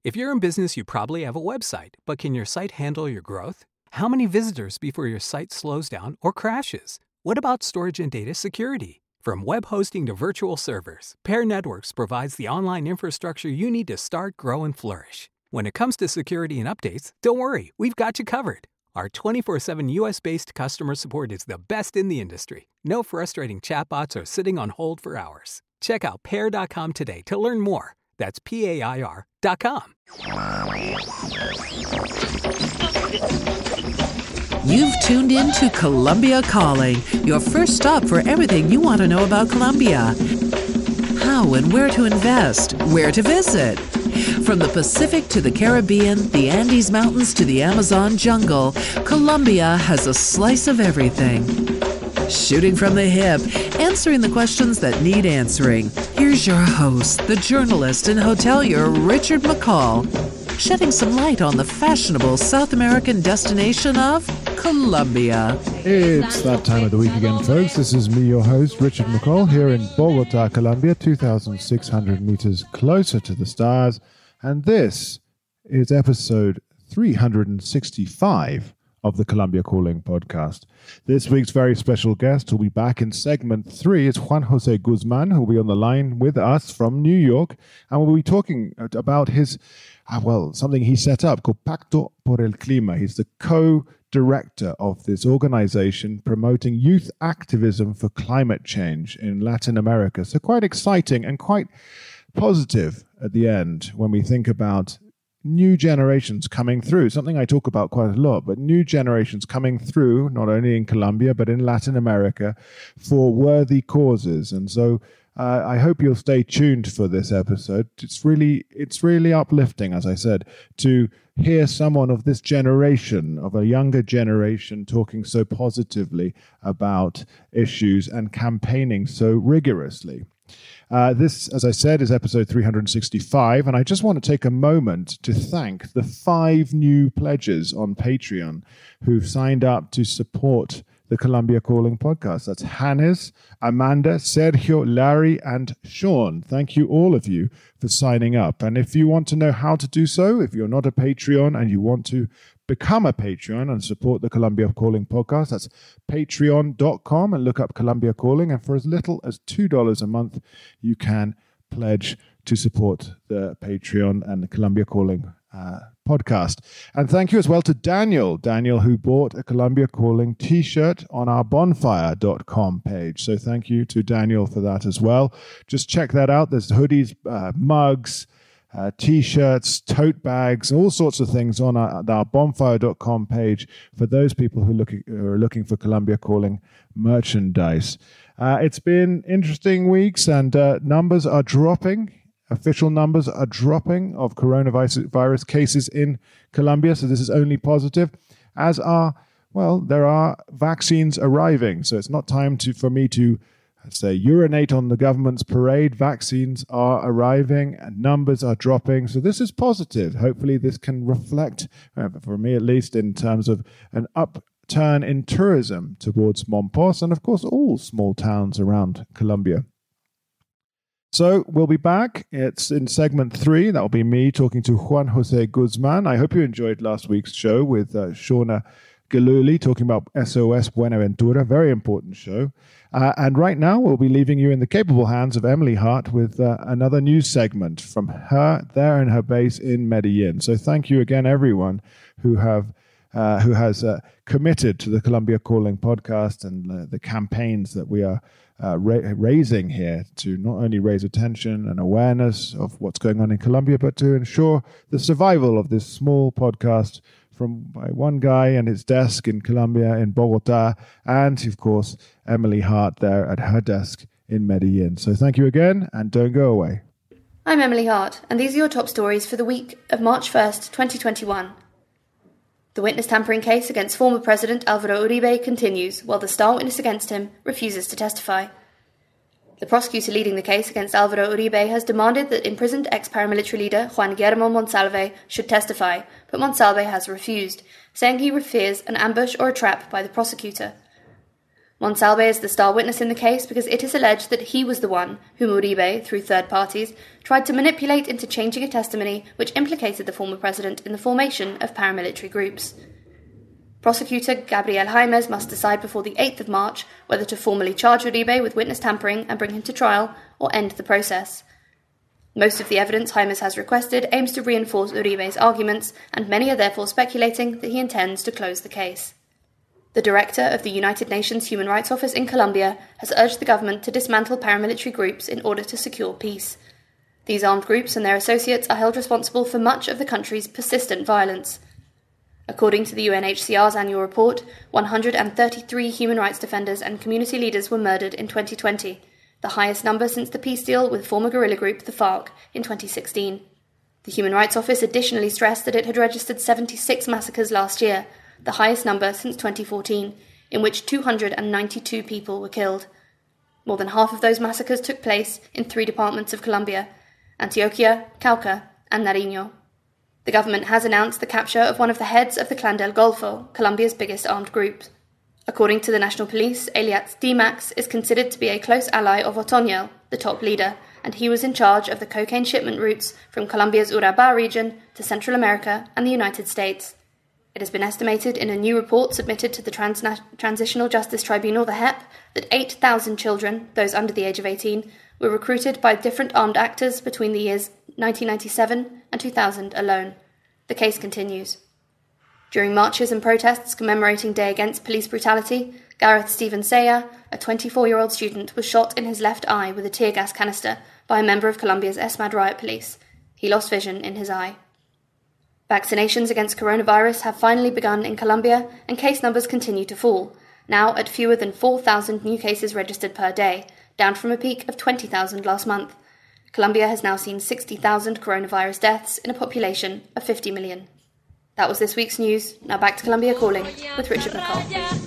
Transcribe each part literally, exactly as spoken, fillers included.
If you're in business, you probably have a website, but can your site handle your growth? How many visitors before your site slows down or crashes? What about storage and data security? From web hosting to virtual servers, Pair Networks provides the online infrastructure you need to start, grow, and flourish. When it comes to security and updates, don't worry, we've got you covered. Our twenty-four seven U S-based customer support is the best in the industry. No frustrating chatbots or sitting on hold for hours. Check out pair dot com today to learn more. That's P A I R dot com. You've tuned in to Colombia Calling, your first stop for everything you want to know about Colombia. How and where to invest, where to visit. From the Pacific to the Caribbean, the Andes Mountains to the Amazon jungle, Colombia has a slice of everything. Shooting from the hip, answering the questions that need answering. Here's your host, the journalist and hotelier Richard McCall, shedding some light on the fashionable South American destination of Colombia. It's that time of the week again, folks. This is me, your host, Richard McCall, here in Bogota, Colombia, two thousand six hundred meters closer to the stars. And this is episode three hundred sixty-five of the Colombia Calling podcast. This week's very special guest will be back in segment three. It's Juan Jose Guzman, who will be on the line with us from New York. And we'll be talking about his, uh, well, something he set up called Pacto por el Clima. He's the co-director of this organization promoting youth activism for climate change in Latin America. So quite exciting and quite positive at the end when we think about new generations coming through, something I talk about quite a lot, but new generations coming through, not only in Colombia, but in Latin America for worthy causes. And so uh, I hope you'll stay tuned for this episode. It's really, it's really uplifting, as I said, to hear someone of this generation, of a younger generation, talking so positively about issues and campaigning so rigorously. Uh, this, as I said, is episode three hundred sixty-five, and I just want to take a moment to thank the five new pledges on Patreon who've signed up to support the Colombia Calling podcast. That's Hannes, Amanda, Sergio, Larry, and Sean. Thank you, all of you, for signing up. And if you want to know how to do so, if you're not a Patreon and you want to become a Patreon and support the Colombia Calling podcast, that's patreon dot com, and look up Colombia Calling. And for as little as two dollars a month, you can pledge to support the Patreon and the Colombia Calling uh, podcast. And thank you as well to Daniel, Daniel, who bought a Colombia Calling t-shirt on our bonfire dot com page. So thank you to Daniel for that as well. Just check that out. There's hoodies, uh, mugs, Uh, t-shirts, tote bags, all sorts of things on our, our bonfire dot com page for those people who, look, who are looking for Colombia Calling merchandise. Uh, it's been interesting weeks, and uh, numbers are dropping. Official numbers are dropping of coronavirus virus cases in Colombia, so this is only positive, as are, well, there are vaccines arriving. So it's not time to for me to say urinate on the government's parade. Vaccines are arriving and numbers are dropping. So this is positive. Hopefully this can reflect, uh, for me at least, in terms of an upturn in tourism towards Monpós and, of course, all small towns around Colombia. So we'll be back. It's in segment three. That will be me talking to Juan Jose Guzman. I hope you enjoyed last week's show with uh, Shauna Galuli talking about S O S Buenaventura. Very important show. Uh, and right now, we'll be leaving you in the capable hands of Emily Hart with uh, another news segment from her there in her base in Medellin. So thank you again, everyone who have uh, who has uh, committed to the Colombia Calling podcast and uh, the campaigns that we are uh, ra- raising here to not only raise attention and awareness of what's going on in Colombia, but to ensure the survival of this small podcast from by one guy and his desk in Colombia, in Bogota, and, of course, Emily Hart there at her desk in Medellin. So thank you again, and don't go away. I'm Emily Hart, and these are your top stories for the week of March first, twenty twenty-one. The witness tampering case against former President Alvaro Uribe continues, while the star witness against him refuses to testify. The prosecutor leading the case against Alvaro Uribe has demanded that imprisoned ex-paramilitary leader Juan Guillermo Monsalve should testify, but Monsalve has refused, saying he fears an ambush or a trap by the prosecutor. Monsalve is the star witness in the case because it is alleged that he was the one whom Uribe, through third parties, tried to manipulate into changing a testimony which implicated the former president in the formation of paramilitary groups. Prosecutor Gabriel Jaimes must decide before the eighth of March whether to formally charge Uribe with witness tampering and bring him to trial or end the process. Most of the evidence Jaimes has requested aims to reinforce Uribe's arguments, and many are therefore speculating that he intends to close the case. The director of the United Nations Human Rights Office in Colombia has urged the government to dismantle paramilitary groups in order to secure peace. These armed groups and their associates are held responsible for much of the country's persistent violence. According to the U N H C R's annual report, one hundred thirty-three human rights defenders and community leaders were murdered in twenty twenty, the highest number since the peace deal with former guerrilla group the FARC in twenty sixteen. The Human Rights Office additionally stressed that it had registered seventy-six massacres last year, the highest number since twenty fourteen, in which two hundred ninety-two people were killed. More than half of those massacres took place in three departments of Colombia: Antioquia, Cauca, and Nariño. The government has announced the capture of one of the heads of the Clan del Golfo, Colombia's biggest armed group. According to the National Police, Eliat Dimax is considered to be a close ally of Otoño, the top leader, and he was in charge of the cocaine shipment routes from Colombia's Urabá region to Central America and the United States. It has been estimated in a new report submitted to the Transna- Transitional Justice Tribunal, the H E P, that eight thousand children, those under the age of eighteen, were recruited by different armed actors between the years nineteen ninety-seven and two thousand alone. The case continues. During marches and protests commemorating Day Against Police Brutality, Gareth Stephen Saya, a twenty-four-year-old student, was shot in his left eye with a tear gas canister by a member of Colombia's ESMAD riot police. He lost vision in his eye. Vaccinations against coronavirus have finally begun in Colombia, and case numbers continue to fall, now at fewer than four thousand new cases registered per day, down from a peak of twenty thousand last month. Colombia has now seen sixty thousand coronavirus deaths in a population of fifty million. That was this week's news. Now back to Colombia Calling with Richard McCall.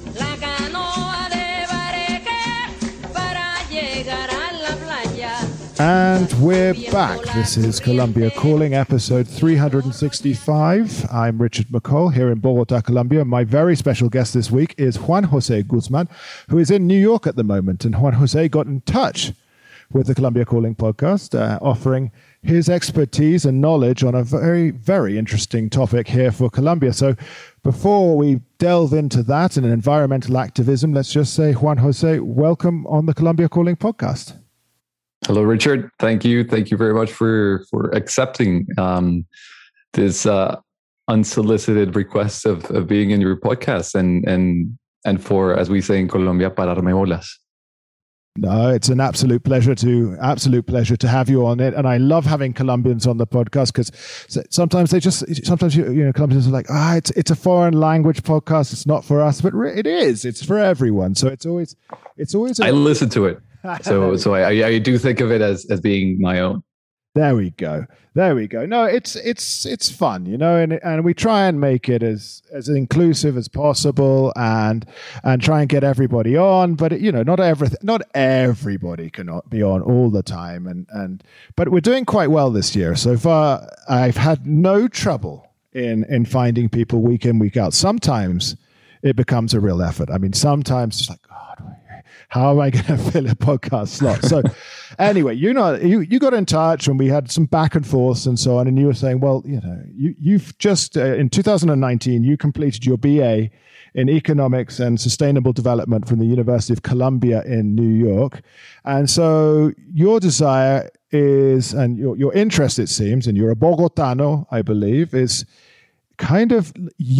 And we're back. This is Colombia Calling, episode three hundred sixty-five. I'm Richard McCall here in Bogota, Colombia. My very special guest this week is Juan Jose Guzman, who is in New York at the moment. And Juan Jose got in touch with the Colombia Calling podcast, uh, offering his expertise and knowledge on a very, very interesting topic here for Colombia. So before we delve into that and environmental activism, let's just say, Juan Jose, welcome on the Colombia Calling podcast. Hello, Richard. Thank you. Thank you very much for, for accepting um, this uh, unsolicited request of, of being in your podcast and, and, and for, as we say in Colombia, pararme bolas. No, it's an absolute pleasure to absolute pleasure to have you on it, and I love having Colombians on the podcast because sometimes they just sometimes you, you know Colombians are like, ah, it's it's a foreign language podcast, it's not for us, but it is. It's for everyone, so it's always it's always. A- I listen to it, so so I I do think of it as as being my own. There we go. There we go. No, it's it's it's fun, you know, and and we try and make it as as inclusive as possible, and and try and get everybody on. But you know, not everything, not everybody can be on all the time, and and but we're doing quite well this year so far. I've had no trouble in in finding people week in, week out. Sometimes it becomes a real effort. I mean, sometimes it's like, God, how am I going to fill a podcast slot? So anyway, you know, you, you got in touch and we had some back and forth and so on. And you were saying, well, you know, you, you've just, uh, in two thousand nineteen, you completed your B A in Economics and Sustainable Development from the University of Columbia in New York. And so your desire is, and your, your interest, it seems, and you're a Bogotano, I believe, is kind of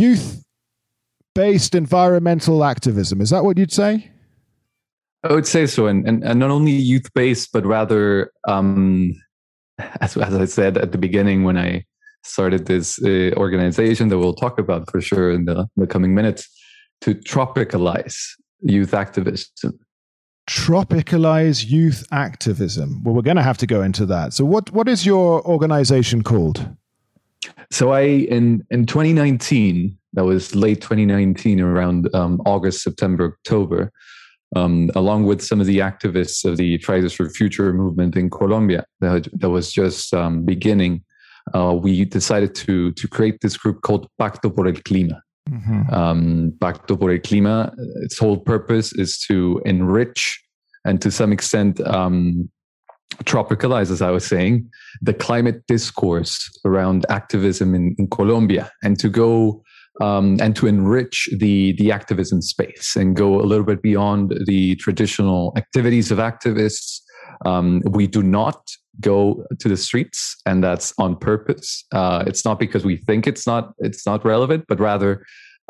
youth-based environmental activism. Is that what you'd say? I would say so, and and, and not only youth-based, but rather, um, as, as I said at the beginning when I started this uh, organization that we'll talk about for sure in the, the coming minutes, to tropicalize youth activism. Tropicalize youth activism. Well, we're going to have to go into that. So what what is your organization called? So I, in, in twenty nineteen, that was late twenty nineteen, around um, August, September, October, Um, along with some of the activists of the Fridays for Future movement in Colombia that, that was just um, beginning, uh, we decided to to create this group called Pacto por el Clima. Mm-hmm. Um, Pacto por el Clima, its whole purpose is to enrich and to some extent um, tropicalize, as I was saying, the climate discourse around activism in, in Colombia, and to go um, and to enrich the the activism space and go a little bit beyond the traditional activities of activists. Um, we do not go to the streets, and that's on purpose. Uh, it's not because we think it's not it's not relevant, but rather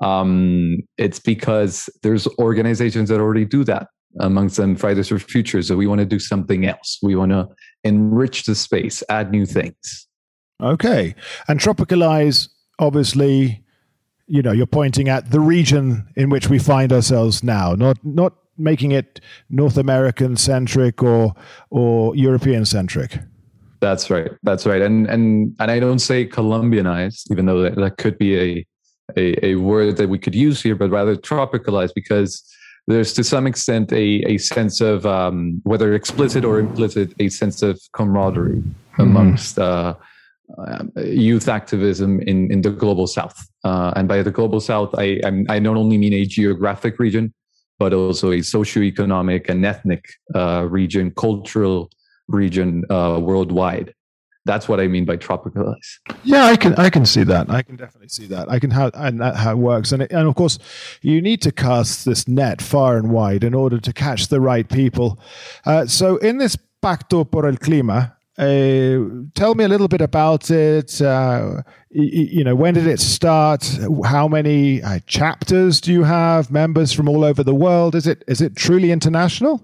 um, it's because there's organizations that already do that. Amongst them, Fridays for Future. So we want to do something else. We want to enrich the space, add new things. Okay, and tropicalize, obviously, you know, you're pointing at the region in which we find ourselves now, not not making it North American centric or or European centric. That's right. That's right. And and and I don't say Colombianized, even though that, that could be a, a a word that we could use here, but rather tropicalized, because there's to some extent a a sense of um, whether explicit or implicit, a sense of camaraderie mm-hmm. amongst uh, uh, youth activism in in the global South. Uh, and by the global South, I I'm, I not only mean a geographic region, but also a socioeconomic and ethnic uh, region, cultural region uh, worldwide. That's what I mean by tropicalize. Yeah, I can I can see that. I can definitely see that. I can how and that how it works. And it, and of course, you need to cast this net far and wide in order to catch the right people. Uh, so in this Pacto por el Clima, uh, tell me a little bit about it. Uh, you, you know, when did it start? How many uh, chapters do you have? Members from all over the world? Is it is it truly international?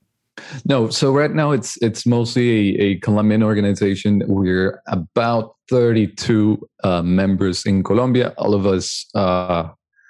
No, so right now it's it's mostly a, a Colombian organization. We're about thirty-two uh, members in Colombia. All of us, uh,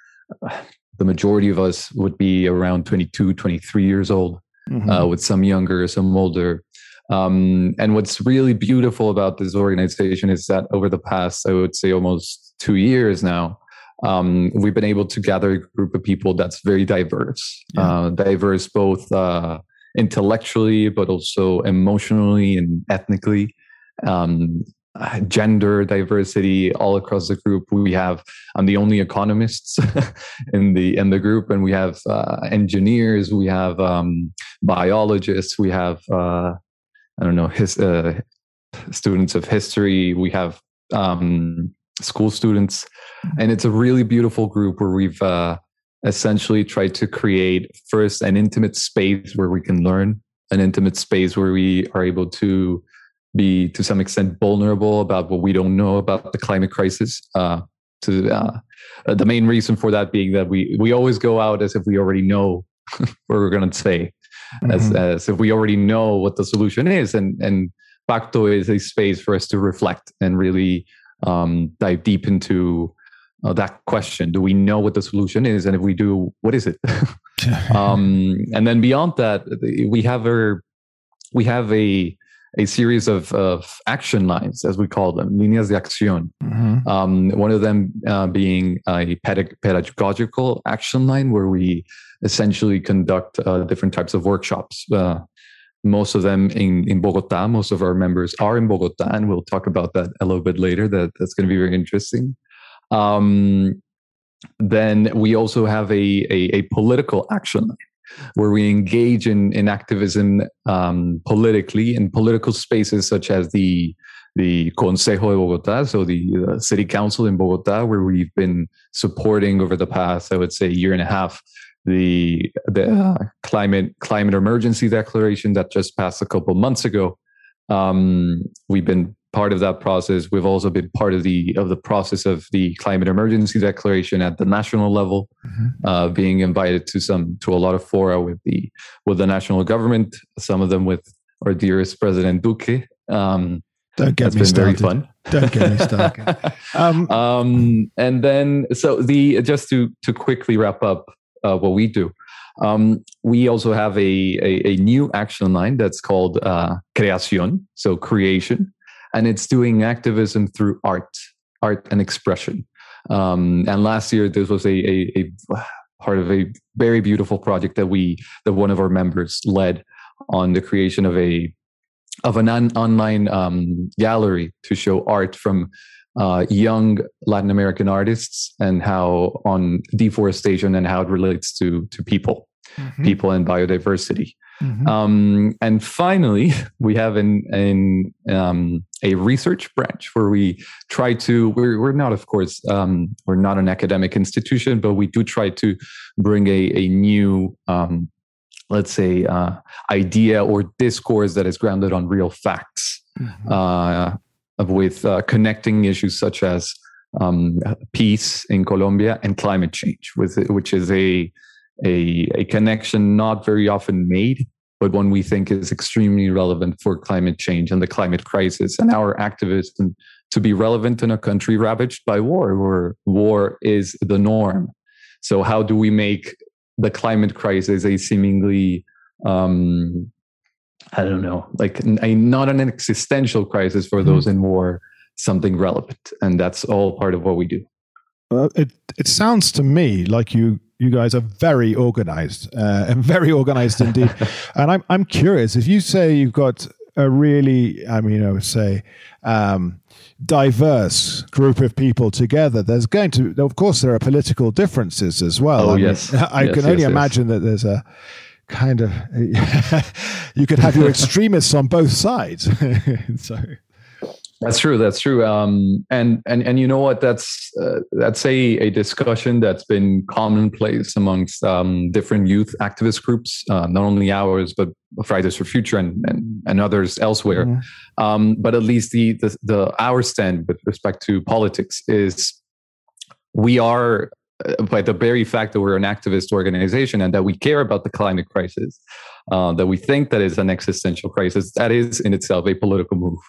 the majority of us would be around twenty-two, twenty-three years old, mm-hmm. uh, with some younger, some older. Um, and what's really beautiful about this organization is that over the past, I would say almost two years now, um, we've been able to gather a group of people that's very diverse, yeah. uh, diverse both uh, intellectually, but also emotionally and ethnically, um, gender diversity all across the group. We have, I'm the only economists in the in the group, and we have uh, engineers, we have um, biologists, we have uh, I don't know his uh, students of history, we have um, school students, and it's a really beautiful group where we've uh, essentially try to create first an intimate space where we can learn, an intimate space where we are able to be to some extent vulnerable about what we don't know about the climate crisis. Uh, to uh, the main reason for that being that we we always go out as if we already know what we're going to say, mm-hmm. as as if we already know what the solution is, and and Pacto is a space for us to reflect and really um, dive deep into Uh, that question. Do we know what the solution is? And if we do, what is it? um, and then beyond that, we have a, we have a, a series of, of action lines, as we call them, líneas de acción. Mm-hmm. Um, one of them uh, being a pedag- pedagogical action line, where we essentially conduct uh, different types of workshops. Uh, most of them in, in Bogota. Most of our members are in Bogota, and we'll talk about that a little bit later. That, that's going to be very interesting. Um, then we also have a, a, a political action where we engage in, in activism um, politically in political spaces such as the the Consejo de Bogotá, so the uh, city council in Bogotá, where we've been supporting over the past, I would say, year and a half, the the uh, climate climate emergency declaration that just passed a couple of months ago. Um, we've been part of that process. We've also been part of the of the process of the climate emergency declaration at the national level, mm-hmm. uh, being invited to some to a lot of fora with the with the national government. Some of them with our dearest President Duque. Um, Don't get that's me been started. Very fun. Don't get me started. um, um, and then, so the just to to quickly wrap up uh, what we do. Um, we also have a, a a new action line that's called uh, Creación, so creation. And it's doing activism through art, art and expression. Um, and last year, this was a, a, a part of a very beautiful project that we, that one of our members led on the creation of a of an on, online um, gallery to show art from uh, young Latin American artists and how on deforestation and how it relates to to people, mm-hmm. people and biodiversity. Mm-hmm. Um, and finally, we have in, in um, a research branch where we try to, we're, we're not, of course, um, we're not an academic institution, but we do try to bring a, a new, um, let's say, uh, idea or discourse that is grounded on real facts, mm-hmm. uh, with uh, connecting issues such as um, peace in Colombia and climate change, with which is a A, a connection not very often made, but one we think is extremely relevant for climate change and the climate crisis and our activism to be relevant in a country ravaged by war, where war is the norm. So how do we make the climate crisis a seemingly, um, I don't know, like a, not an existential crisis for those in war, something relevant? And that's all part of what we do. Well, it, it sounds to me like you You guys are very organized uh, and very organized indeed. And I'm I'm curious, if you say you've got a really, I mean, I would say, um, diverse group of people together, there's going to, of course, there are political differences as well. Oh, I yes. mean, I yes, can yes, only yes. imagine that there's a kind of, you could have your extremists on both sides. So. That's true. That's true. Um, and and and you know what? That's uh, that's a, a discussion that's been commonplace amongst um, different youth activist groups, uh, not only ours, but Fridays for Future and and, and others elsewhere. Mm-hmm. Um, but at least the, the the our stand with respect to politics is we are, uh, by the very fact that we're an activist organization and that we care about the climate crisis, uh, that we think that is an existential crisis, that is in itself a political move.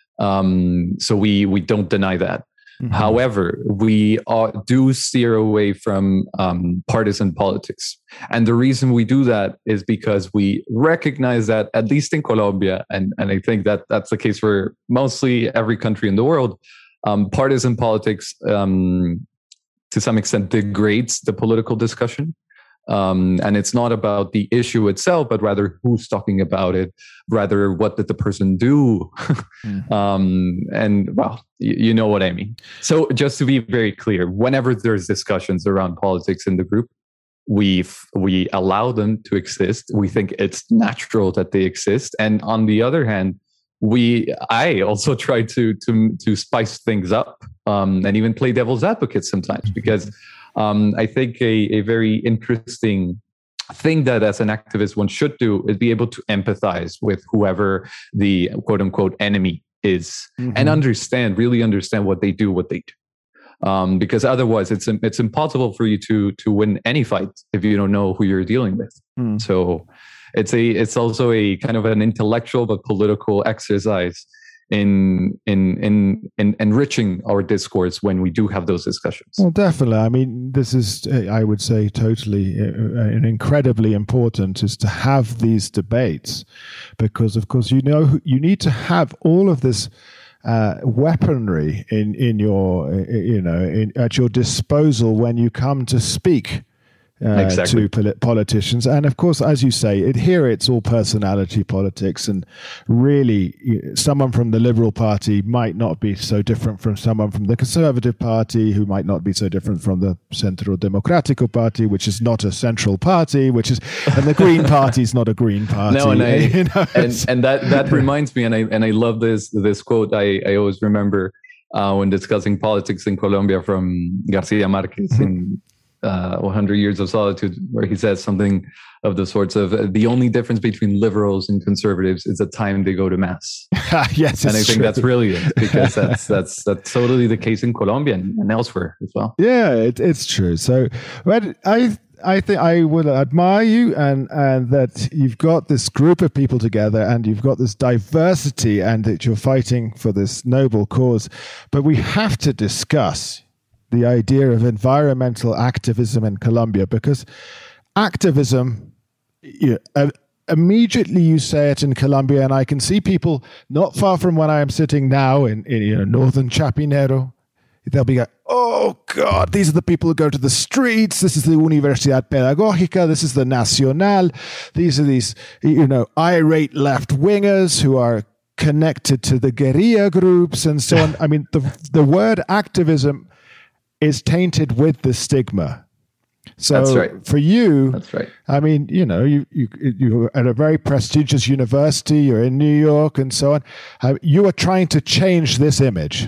Um, so we we don't deny that. Mm-hmm. However, we are, do steer away from um, partisan politics. And the reason we do that is because we recognize that, at least in Colombia, and, and I think that that's the case for mostly every country in the world, um, partisan politics um, to some extent degrades the political discussion. Um, and it's not about the issue itself, but rather who's talking about it, rather what did the person do? mm. um, and well, you, you know what I mean. So just to be very clear, whenever there's discussions around politics in the group, we we allow them to exist. We think it's natural that they exist. And on the other hand, we I also try to to to spice things up um, and even play devil's advocate sometimes, because Um, I think a, a very interesting thing that as an activist one should do is be able to empathize with whoever the quote unquote enemy is, mm-hmm. and understand, really understand what they do, what they do. Um, because otherwise it's it's impossible for you to to win any fight if you don't know who you're dealing with. Mm. So it's a it's also a kind of an intellectual but political exercise in in in in enriching our discourse when we do have those discussions. Well, definitely. I mean, this is, I would say, totally uh, and incredibly important is to have these debates, because, of course, you know, you need to have all of this uh, weaponry in in your you know in, at your disposal when you come to speak. Uh, exactly. To pol- politicians. And of course, as you say, it, here it's all personality politics, and really someone from the Liberal Party might not be so different from someone from the Conservative Party, who might not be so different from the Centro Democrático Party, which is not a central party, which is, and the Green Party is not a Green Party. No, and I, you know, and, and that, that reminds me, and I and I love this this quote. I, I always remember uh, when discussing politics in Colombia from Garcia Marquez mm-hmm. in Uh, one hundred Years of Solitude, where he says something of the sorts of uh, the only difference between liberals and conservatives is the time they go to mass. Yes, and I think true. that's brilliant, because that's that's that's totally the case in Colombia and, and elsewhere as well. Yeah, it, it's true. So, but I I think I would admire you, and and that you've got this group of people together, and you've got this diversity, and that you're fighting for this noble cause. But we have to discuss the idea of environmental activism in Colombia, because activism, you know, uh, immediately you say it in Colombia, and I can see people not far from where I am sitting now in, in you know, northern Chapinero. They'll be like, oh God, these are the people who go to the streets. This is the Universidad Pedagógica. This is the Nacional. These are these, you know, irate left-wingers who are connected to the guerrilla groups and so on. I mean, the the word activism is tainted with the stigma. So That's right. for you, That's right. I mean, you know, you, you, you're at a very prestigious university, you're in New York and so on. Uh, you are trying to change this image.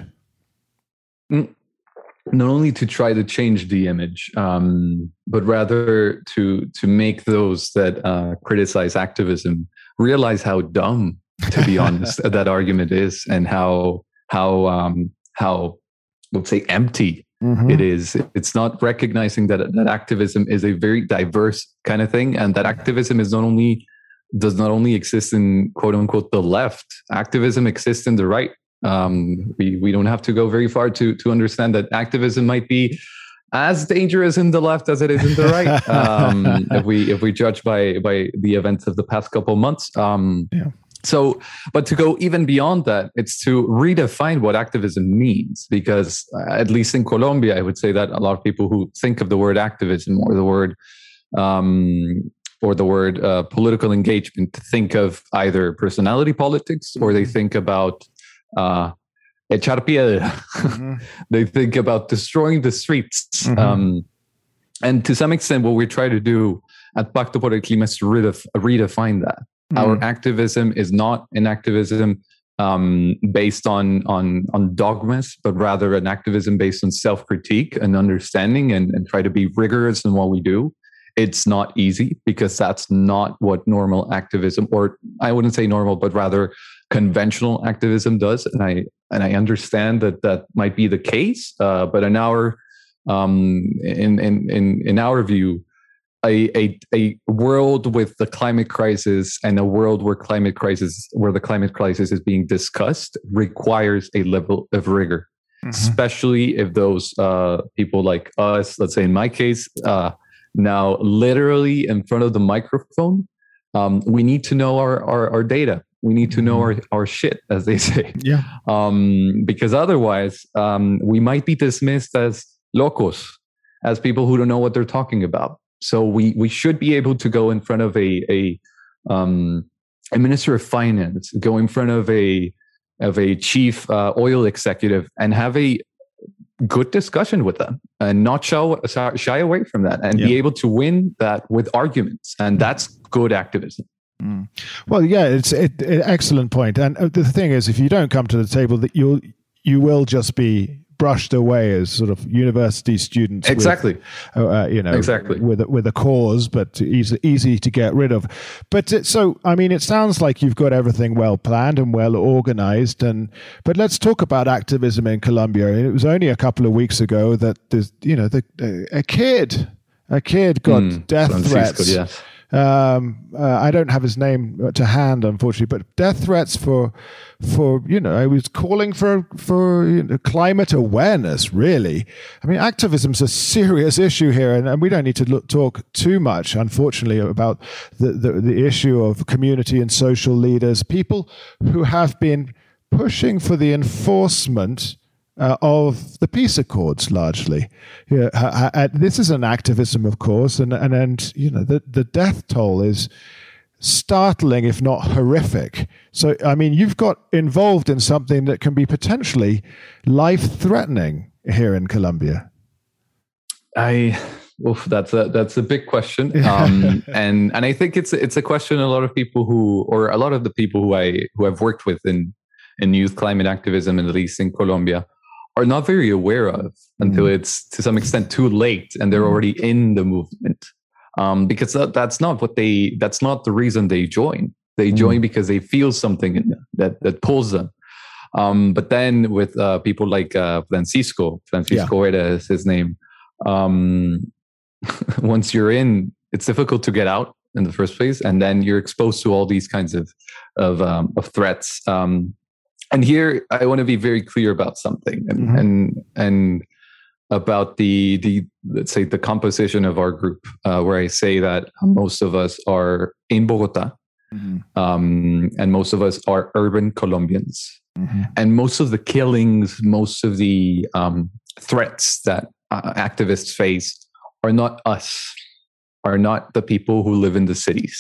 Not only to try to change the image, um, but rather to to make those that uh, criticize activism realize how dumb, to be honest, that argument is, and how how um, how let's say empty mm-hmm. it is. It's not recognizing that that activism is a very diverse kind of thing, and that activism is not only does not only exist in quote unquote the left. Activism exists in the right. Um, we we don't have to go very far to to understand that activism might be as dangerous in the left as it is in the right. Um, if we if we judge by by the events of the past couple of months. Um, yeah. So, but to go even beyond that, it's to redefine what activism means, because uh, at least in Colombia, I would say that a lot of people who think of the word activism or the word um, or the word uh, political engagement think of either personality politics, or they think about uh, echar piedra. Mm-hmm. They think about destroying the streets. Mm-hmm. Um, and to some extent, what we try to do at Pacto por el Clima is to redef- redefine that. Mm-hmm. Our activism is not an activism um, based on, on, on dogmas, but rather an activism based on self-critique and understanding, and, and try to be rigorous in what we do. It's not easy, because that's not what normal activism, or I wouldn't say normal, but rather conventional activism does. And I and I understand that that might be the case. Uh, but in our um, in in in in our view, a, a a world with the climate crisis, and a world where climate crisis where the climate crisis is being discussed, requires a level of rigor, mm-hmm. especially if those uh, people like us, let's say in my case. Uh, Now, literally in front of the microphone, um, we need to know our, our, our data. We need to know our, our shit, as they say. Yeah. Um, because otherwise, um, we might be dismissed as locos, as people who don't know what they're talking about. So we we should be able to go in front of a a, um, a minister of finance, go in front of a of a chief uh, oil executive, and have a good discussion with them, and not shy, shy away from that, and yeah. be able to win that with arguments. And that's good activism. Mm. Well, yeah, it's it, it, excellent point. And the thing is, if you don't come to the table, that you'll you will just be brushed away as sort of university students. Exactly. With, uh, you know, exactly. with with a cause, but easy easy to get rid of. But it, so, I mean, it sounds like you've got everything well planned and well organized. And but let's talk about activism in Colombia. It was only a couple of weeks ago that there's, you know, the, a kid, a kid got mm, death Francisco, threats. Yes. Um, uh, I don't have his name to hand, unfortunately, but death threats for, for you know, I was calling for for you know, climate awareness. Really, I mean, activism's a serious issue here, and, and we don't need to look, talk too much, unfortunately, about the, the the issue of community and social leaders, people who have been pushing for the enforcement Uh, of the peace accords, largely. Yeah, uh, uh, this is an activism, of course, and and and you know the the death toll is startling, if not horrific. So, I mean, you've got involved in something that can be potentially life-threatening here in Colombia. I, oof, that's a that's a big question, um, and and I think it's it's a question a lot of people who, or a lot of the people who I who I've worked with in in youth climate activism, at least in Colombia, are not very aware of until mm. it's to some extent too late and they're already in the movement. Um, because that, that's not what they, that's not the reason they join. They join mm. because they feel something in them that, that pulls them. Um, but then with uh, people like uh, Francisco, Francisco yeah. Era is his name. Um, once you're in, it's difficult to get out in the first place. And then you're exposed to all these kinds of, of, um, of threats. Um, And here, I want to be very clear about something, and mm-hmm. and and about the the let's say the composition of our group, uh, where I say that most of us are in Bogota, mm-hmm. um, and most of us are urban Colombians, mm-hmm. and most of the killings, most of the um, threats that uh, activists face are not us. are not the people who live in the cities.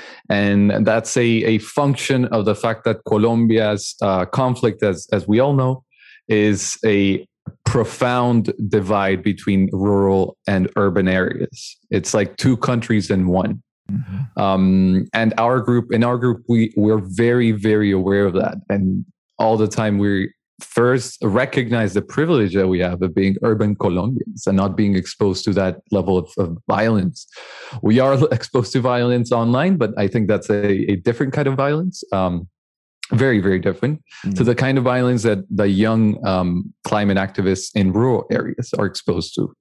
And that's a, a function of the fact that Colombia's uh, conflict, as, as we all know, is a profound divide between rural and urban areas. It's like two countries in one. Mm-hmm. Um, and our group, in our group, we, we're very, very aware of that. And all the time we first recognize the privilege that we have of being urban Colombians and not being exposed to that level of, of violence. We are exposed to violence online, but I think that's a, a different kind of violence. Um, very, very different mm-hmm. to the kind of violence that the young um, climate activists in rural areas are exposed to.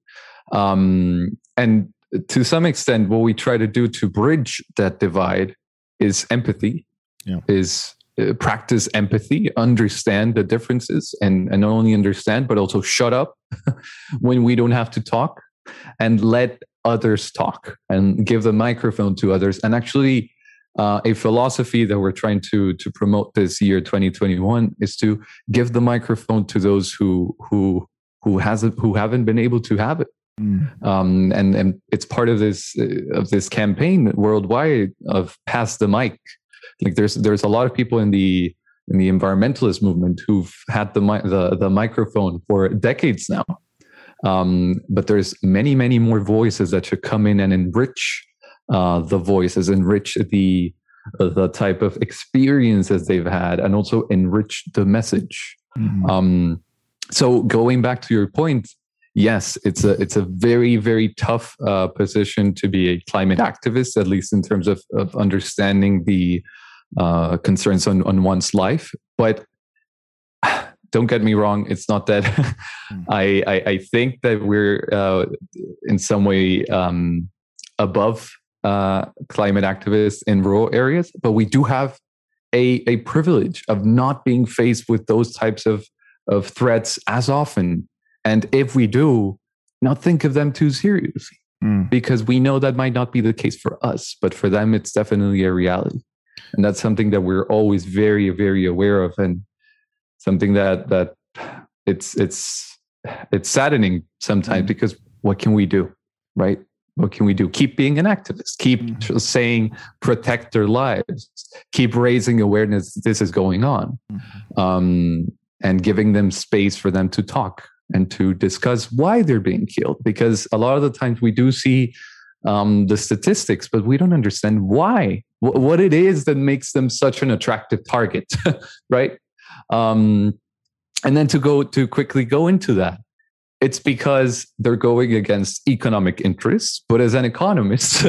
Um, and to some extent, what we try to do to bridge that divide is empathy, yeah. is uh, practice empathy, understand the differences, and, and not only understand, but also shut up when we don't have to talk, and let others talk and give the microphone to others. And actually, uh, a philosophy that we're trying to, to promote this year, twenty twenty-one, is to give the microphone to those who who who hasn't who haven't been able to have it. Mm. Um, and and it's part of this uh, of this campaign worldwide of pass the mic. Like there's there's a lot of people in the in the environmentalist movement who've had the the the microphone for decades now. Um, but there's many many more voices that should come in and enrich uh, the voices, enrich the uh, the type of experiences they've had, and also enrich the message. Mm-hmm. Um, so going back to your point. Yes, it's a it's a very, very tough uh, position to be a climate activist, at least in terms of, of understanding the uh, concerns on, on one's life. But don't get me wrong, it's not that. I, I I think that we're uh, in some way um, above uh, climate activists in rural areas, but we do have a a privilege of not being faced with those types of of threats as often. And if we do, not think of them too seriously, mm. because we know that might not be the case for us, but for them, it's definitely a reality. And that's something that we're always very, very aware of, and something that that it's it's it's saddening sometimes, mm. because what can we do, right? What can we do? Keep being an activist. Keep mm. saying protect their lives. Keep raising awareness this is going on, mm. um, and giving them space for them to talk and to discuss why they're being killed. Because a lot of the times we do see um, the statistics, but we don't understand why, w- what it is that makes them such an attractive target, right? Um, and then to go to quickly go into that, it's because they're going against economic interests. But as an economist,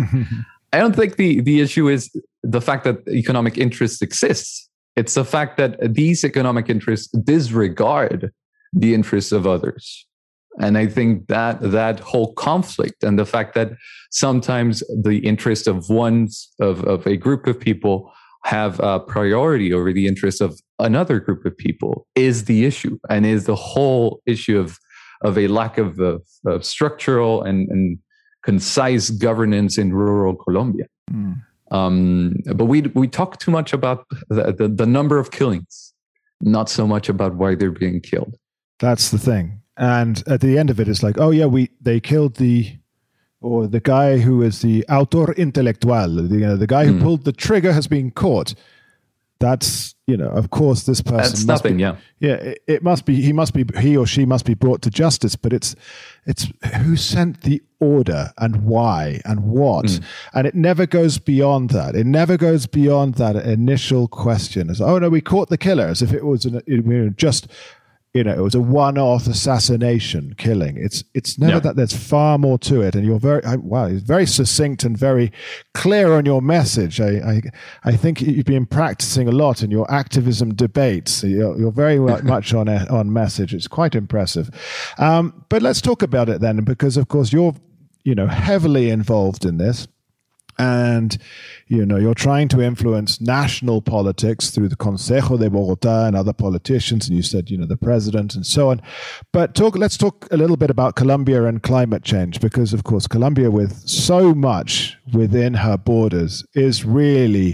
I don't think the, the issue is the fact that economic interests exist. It's the fact that these economic interests disregard the interests of others. And I think that that whole conflict and the fact that sometimes the interest of one's of, of a group of people have a priority over the interest of another group of people is the issue, and is the whole issue of of a lack of, of, of structural and, and concise governance in rural Colombia. Mm. Um, but we we talk too much about the, the, the number of killings, not so much about why they're being killed. That's the thing. And at the end of it, it's like, oh yeah, we they killed the, or the guy who is the autor intelectual, the, you know, the guy who mm. pulled the trigger has been caught. That's, you know, of course, this person That's must nothing, be, yeah. Yeah, it, it must be, he must be, he or she must be brought to justice, but it's, it's who sent the order and why and what. Mm. And it never goes beyond that. It never goes beyond that initial question. As, oh no, we caught the killer, as if it was an, it, you know, just, you know, it was a one-off assassination killing. It's it's never yeah. that. There's far more to it, and you're very I, wow, you're very succinct and very clear on your message. I, I I think you've been practicing a lot in your activism debates. You're, you're very much on a, on message. It's quite impressive. Um, but let's talk about it then, because of course you're you know heavily involved in this. And, you know, you're trying to influence national politics through the Consejo de Bogotá and other politicians. And you said, you know, the president and so on. But talk, let's talk a little bit about Colombia and climate change, because, of course, Colombia, with so much within her borders, is really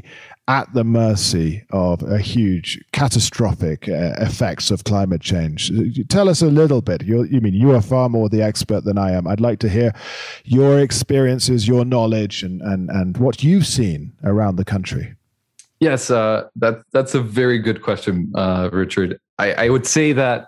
at the mercy of a huge catastrophic uh, effects of climate change. Tell us a little bit. You're, you mean you are far more the expert than I am. I'd like to hear your experiences, your knowledge, and and and what you've seen around the country. Yes, uh, that that's a very good question, uh, Richard. I, I would say that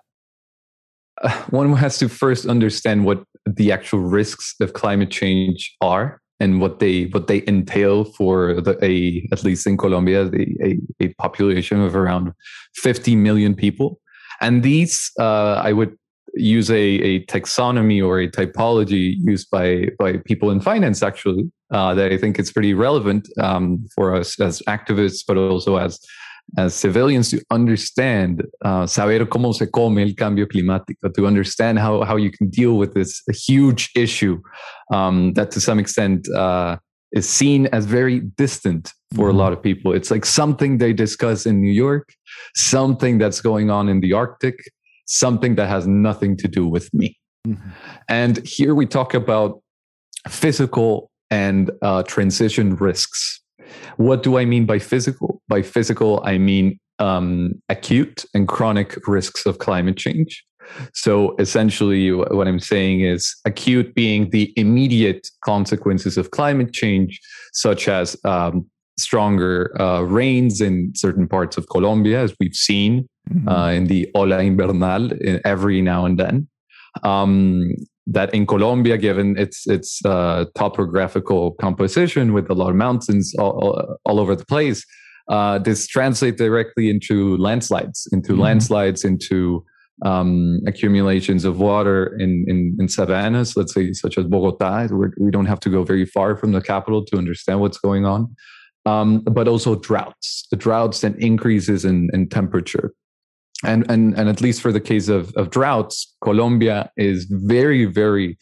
uh, one has to first understand what the actual risks of climate change are, and what they what they entail for the a at least in Colombia the, a a population of around fifty million people, and these uh, I would use a, a taxonomy or a typology used by by people in finance actually uh, that I think it's pretty relevant um, for us as activists, but also as as civilians to understand, uh, saber cómo se come el cambio climático, to understand how, how you can deal with this huge issue um, that to some extent uh, is seen as very distant for mm-hmm. a lot of people. It's like something they discuss in New York, something that's going on in the Arctic, something that has nothing to do with me. Mm-hmm. And here we talk about physical and uh, transition risks. What do I mean by physical? By physical, I mean um, acute and chronic risks of climate change. So essentially, what I'm saying is acute being the immediate consequences of climate change, such as um, stronger uh, rains in certain parts of Colombia, as we've seen mm-hmm. uh, in the ola invernal every now and then. Um, that in Colombia, given its its uh, topographical composition with a lot of mountains all, all, all over the place, uh, this translates directly into landslides, into mm-hmm. landslides, into um, accumulations of water in, in, in savannas, let's say, such as Bogotá. We're, we don't have to go very far from the capital to understand what's going on. Um, but also droughts, the droughts and increases in, in temperature. And, and and at least for the case of, of droughts, Colombia is very, very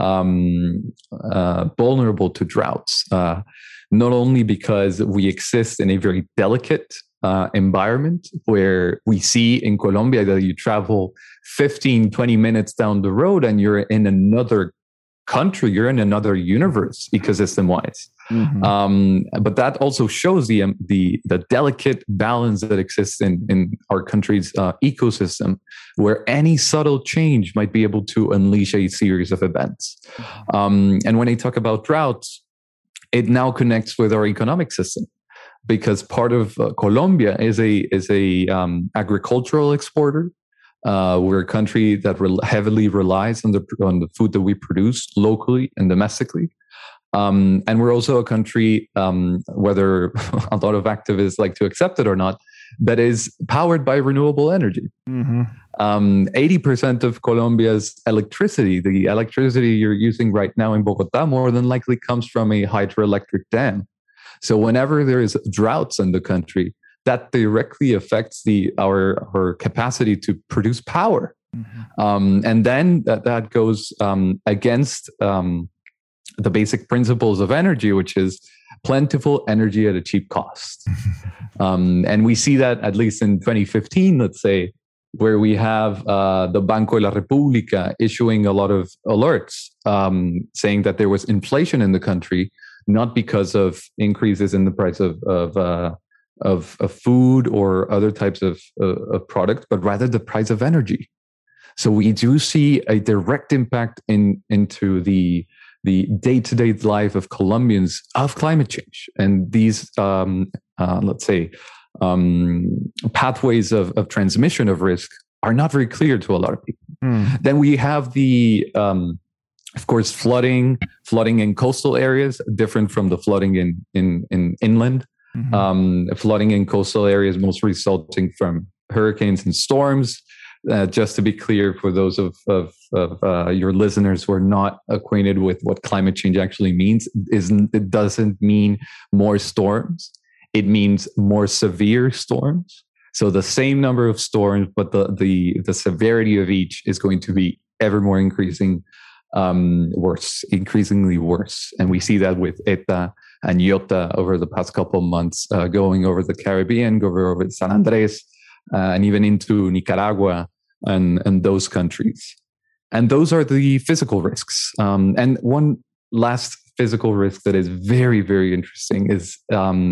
um, uh, vulnerable to droughts, uh, not only because we exist in a very delicate uh, environment where we see in Colombia that you travel fifteen, twenty minutes down the road and you're in another country, you're in another universe ecosystem-wise. Mm-hmm. Um, but that also shows the um, the the delicate balance that exists in, in our country's uh, ecosystem, where any subtle change might be able to unleash a series of events. Mm-hmm. Um, and when I talk about droughts, it now connects with our economic system, because part of uh, Colombia is a is a um, agricultural exporter. Uh, we're a country that re- heavily relies on the on the food that we produce locally and domestically. Um, and we're also a country, um, whether a lot of activists like to accept it or not, that is powered by renewable energy. Mm-hmm. Um, eighty percent of Colombia's electricity, the electricity you're using right now in Bogotá, more than likely comes from a hydroelectric dam. So whenever there is droughts in the country, that directly affects the our, our capacity to produce power. Mm-hmm. Um, and then that, that goes um, against... Um, the basic principles of energy, which is plentiful energy at a cheap cost. um, and we see that at least in twenty fifteen, let's say, where we have uh, the Banco de la República issuing a lot of alerts um, saying that there was inflation in the country, not because of increases in the price of of, uh, of, of food or other types of, uh, of products, but rather the price of energy. So we do see a direct impact in into the the day-to-day life of Colombians of climate change. And these, um, uh, let's say, um, pathways of, of transmission of risk are not very clear to a lot of people. Mm. Then we have the, um, of course, flooding, flooding in coastal areas, different from the flooding in, in, in inland. Mm-hmm. Um, flooding in coastal areas, most resulting from hurricanes and storms. Uh, just to be clear, for those of, of, of uh, your listeners who are not acquainted with what climate change actually means, isn't it doesn't mean more storms. It means more severe storms. So the same number of storms, but the the, the severity of each is going to be ever more increasing, um, worse, increasingly worse. And we see that with ETA and IOTA over the past couple of months, uh, going over the Caribbean, going over San Andrés, uh, and even into Nicaragua and, and those countries. And those are the physical risks. Um, and one last physical risk that is very, very interesting is um,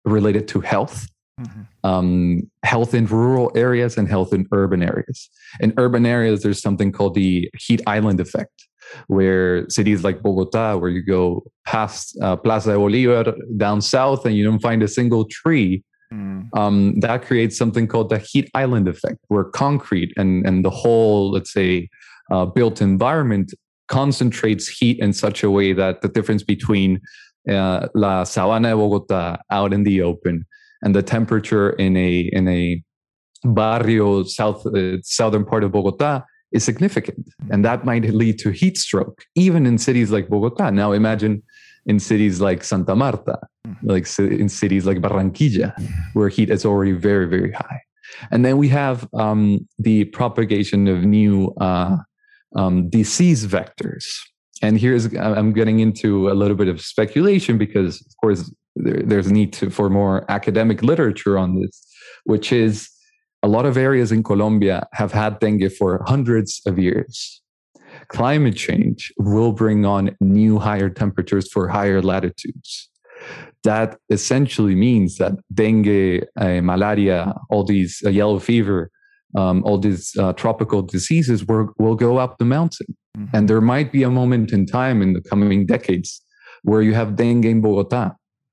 related to health. Mm-hmm. Um, health in rural areas and health in urban areas. In urban areas, there's something called the heat island effect, where cities like Bogota, where you go past uh, Plaza de Bolívar down south and you don't find a single tree, mm. um, that creates something called the heat island effect, where concrete and, and the whole, let's say, uh, built environment concentrates heat in such a way that the difference between uh, La Sabana de Bogota out in the open and the temperature in a in a barrio south uh, southern part of Bogota is significant, and that might lead to heat stroke, even in cities like Bogota. Now imagine in cities like Santa Marta, like in cities like Barranquilla, where heat is already very, very high. And then we have um, the propagation of new uh, um, disease vectors. And here's, I'm getting into a little bit of speculation because, of course, there, there's a need to, for more academic literature on this, which is a lot of areas in Colombia have had dengue for hundreds of years. Climate change will bring on new higher temperatures for higher latitudes. That essentially means that dengue, uh, malaria, all these uh, yellow fever, um, all these uh, tropical diseases will, will go up the mountain. Mm-hmm. And there might be a moment in time in the coming decades where you have dengue in Bogota.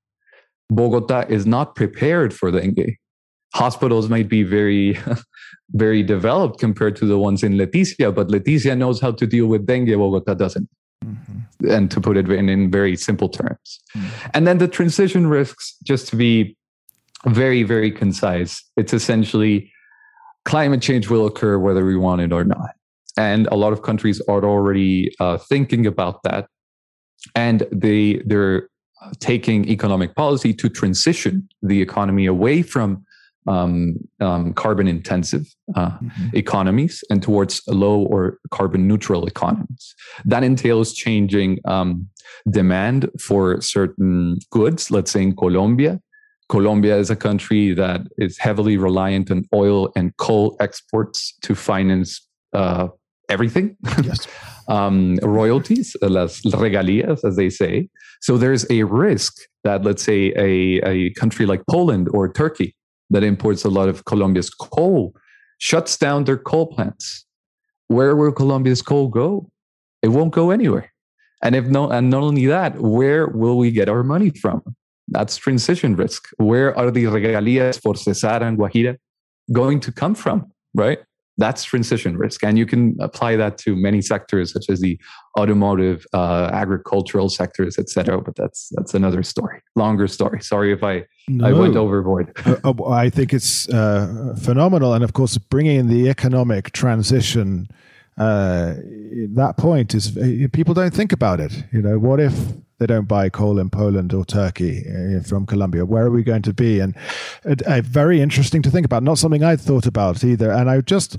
Bogota is not prepared for dengue. Hospitals might be very, very developed compared to the ones in Leticia, but Leticia knows how to deal with dengue, Bogota doesn't. Mm-hmm. And to put it in, in very simple terms. Mm-hmm. And then the transition risks, just to be very, very concise, it's essentially climate change will occur whether we want it or not. And a lot of countries are already uh, thinking about that. And they, they're taking economic policy to transition the economy away from Um, um, carbon intensive uh, mm-hmm. economies and towards low or carbon neutral economies. That entails changing um, demand for certain goods. Let's say in Colombia, Colombia is a country that is heavily reliant on oil and coal exports to finance uh, everything. Yes. um, royalties, las regalías, as they say. So there's a risk that, let's say, a, a country like Poland or Turkey that imports a lot of Colombia's coal shuts down their coal plants. Where will Colombia's coal go? It won't go anywhere. And if no, and not only that, where will we get our money from? That's transition risk. Where are the regalías for Cesar and Guajira going to come from, right? That's transition risk. And you can apply that to many sectors, such as the automotive, uh, agricultural sectors, et cetera. But that's that's another story, longer story. Sorry if I, no. I went overboard. uh, I think it's uh, phenomenal. And of course, bringing in the economic transition, uh, that point is, uh, people don't think about it. You know, what if they don't buy coal in Poland or Turkey uh, from Colombia? Where are we going to be? And uh, uh, very interesting to think about. Not something I'd thought about either. And I just,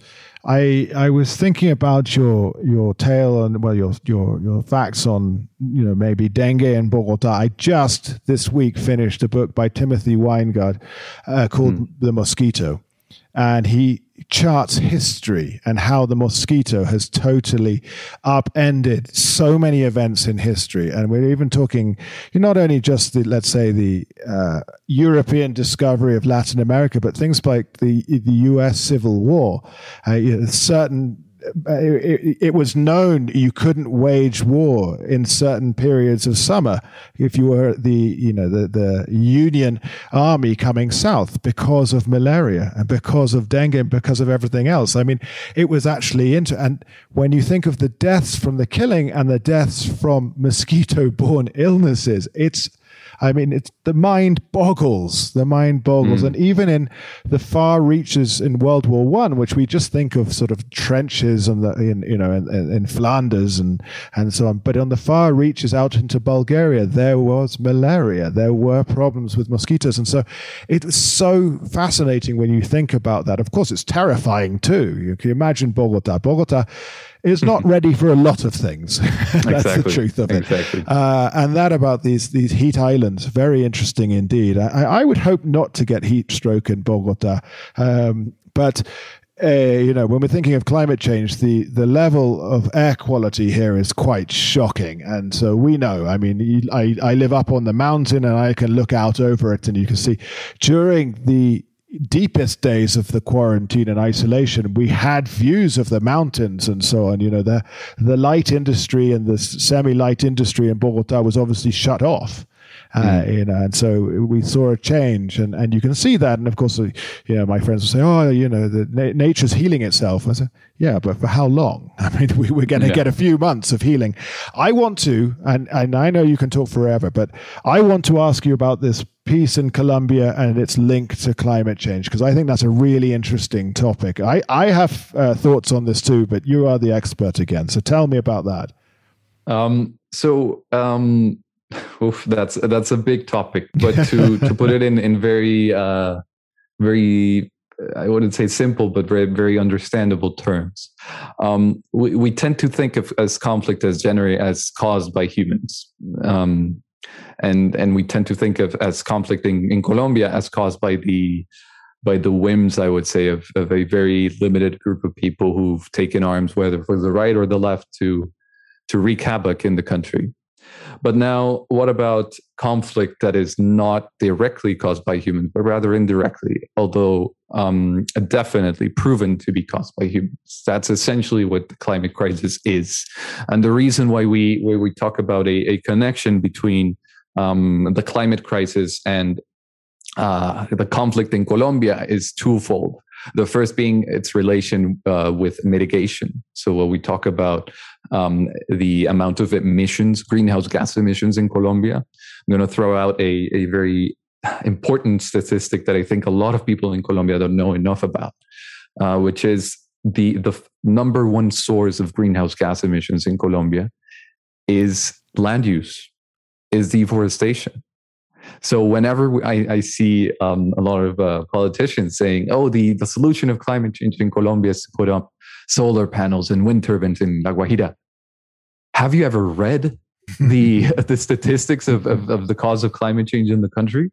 I I was thinking about your your tale and well your your your facts on, you know, maybe dengue in Bogota. I just this week finished a book by Timothy Weingart uh, called mm. The Mosquito, and he charts history and how the mosquito has totally upended so many events in history. And we're even talking, you're not only just the, let's say, the uh, European discovery of Latin America, but things like the the U S Civil War. Uh, you know, certain It, it was known you couldn't wage war in certain periods of summer if you were the, you know, the, the Union army coming south because of malaria and because of dengue and because of everything else. I mean, it was actually into, and when you think of the deaths from the killing and the deaths from mosquito-borne illnesses, it's, I mean, it's the mind boggles. The mind boggles, mm. and even in the far reaches in World War One, which we just think of sort of trenches and the, in you know in, in Flanders and and so on. But on the far reaches out into Bulgaria, there was malaria. There were problems with mosquitoes, and so it was so fascinating when you think about that. Of course, it's terrifying too. You can imagine Bogota. Bogota is not ready for a lot of things. That's exactly. the truth of it. Exactly. Uh, and that about these these heat islands, very interesting indeed. I, I would hope not to get heat stroke in Bogota, um, but uh, you know, when we're thinking of climate change, the, the level of air quality here is quite shocking. And so we know, I mean, I, I live up on the mountain and I can look out over it and you can see during the deepest days of the quarantine and isolation, we had views of the mountains and so on. You know, the, the light industry and the semi-light industry in Bogota was obviously shut off. Uh, mm. You know, and so we saw a change, and, and you can see that. And of course, you know, my friends will say, "Oh, you know, the na- nature's healing itself." I said, "Yeah, but for how long? I mean, we, we're going to yeah. get a few months of healing." I want to, and and I know you can talk forever, but I want to ask you about this piece in Colombia and its link to climate change, because I think that's a really interesting topic. I I have uh, thoughts on this too, but you are the expert again, so tell me about that. Um. So. Um. Oof, that's that's a big topic, but to, to put it in in very uh, very I wouldn't say simple, but very very understandable terms. Um, we we tend to think of as conflict as generally as caused by humans, um, and and we tend to think of as conflict in, in Colombia as caused by the by the whims, I would say, of, of a very limited group of people who've taken arms, whether for the right or the left, to to wreak havoc in the country. But now, what about conflict that is not directly caused by humans, but rather indirectly, although um, definitely proven to be caused by humans? That's essentially what the climate crisis is. And the reason why we why we talk about a, a connection between um, the climate crisis and uh, the conflict in Colombia is twofold. The first being its relation uh, with mitigation. So when we talk about um, the amount of emissions, greenhouse gas emissions in Colombia, I'm going to throw out a, a very important statistic that I think a lot of people in Colombia don't know enough about, uh, which is the, the number one source of greenhouse gas emissions in Colombia is land use, is deforestation. So whenever I, I see um, a lot of uh, politicians saying, oh, the, the solution of climate change in Colombia is to put up solar panels and wind turbines in La Guajira. Have you ever read the the statistics of, of, of the cause of climate change in the country?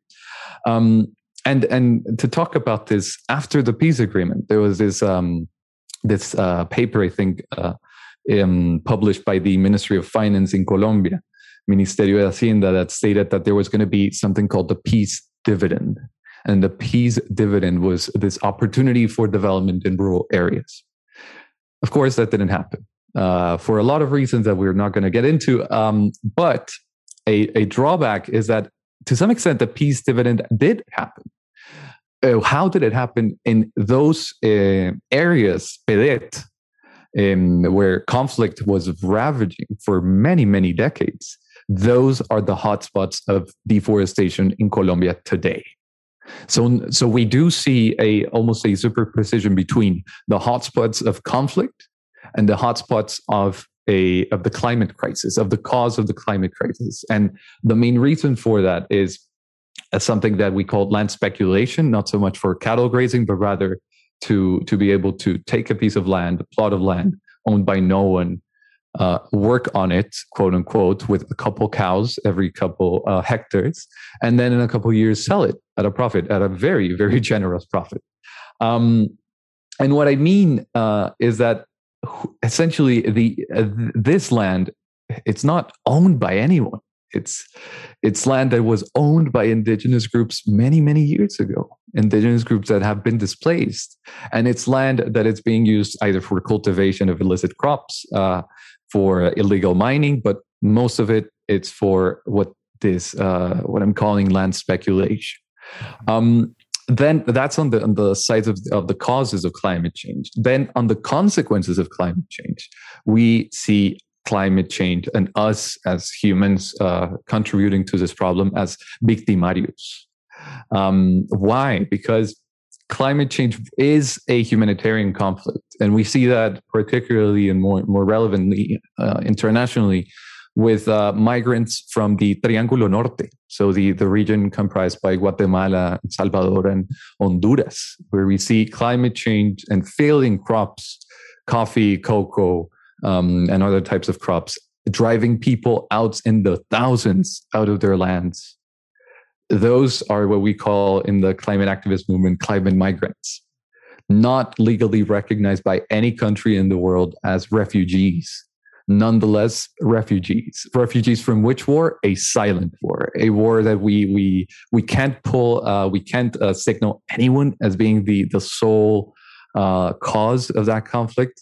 Um, and and to talk about this, after the peace agreement, there was this, um, this uh, paper, I think, uh, um, published by the Ministry of Finance in Colombia, Ministerio de Hacienda, that stated that there was going to be something called the peace dividend. And the peace dividend was this opportunity for development in rural areas. Of course, that didn't happen uh, for a lot of reasons that we're not going to get into. Um, but a, a drawback is that to some extent, the peace dividend did happen. Uh, how did it happen in those uh, areas, P D E T, um, where conflict was ravaging for many, many decades? Those are the hotspots of deforestation in Colombia today. So, so we do see a almost a superposition between the hotspots of conflict and the hotspots of a of the climate crisis, of the cause of the climate crisis. And the main reason for that is uh, something that we call land speculation, not so much for cattle grazing, but rather to to be able to take a piece of land, a plot of land owned by no one, Uh, work on it, quote unquote, with a couple cows every couple uh, hectares, and then in a couple of years sell it at a profit, at a very, very generous profit. Um, and what I mean uh, is that essentially the uh, this land, it's not owned by anyone. It's it's land that was owned by indigenous groups many, many years ago. Indigenous groups that have been displaced, and it's land that is being used either for cultivation of illicit crops, uh, for illegal mining, but most of it, it's for what this, uh, what I'm calling land speculation. Um, then that's on the on the sides of, of the causes of climate change. Then on the consequences of climate change, we see climate change and us as humans uh, contributing to this problem as victimarios. Um, why? Because climate change is a humanitarian conflict, and we see that particularly and more more relevantly uh, internationally with uh, migrants from the Triángulo Norte, so the, the region comprised by Guatemala, El Salvador, and Honduras, where we see climate change and failing crops, coffee, cocoa, um, and other types of crops, driving people out in the thousands out of their lands. Those are what we call in the climate activist movement climate migrants. not legally recognized by any country in the world as refugees. Nonetheless, refugees. Refugees from which war? A silent war, a war that we we we can't pull, uh, we can't uh, signal anyone as being the the sole uh, cause of that conflict,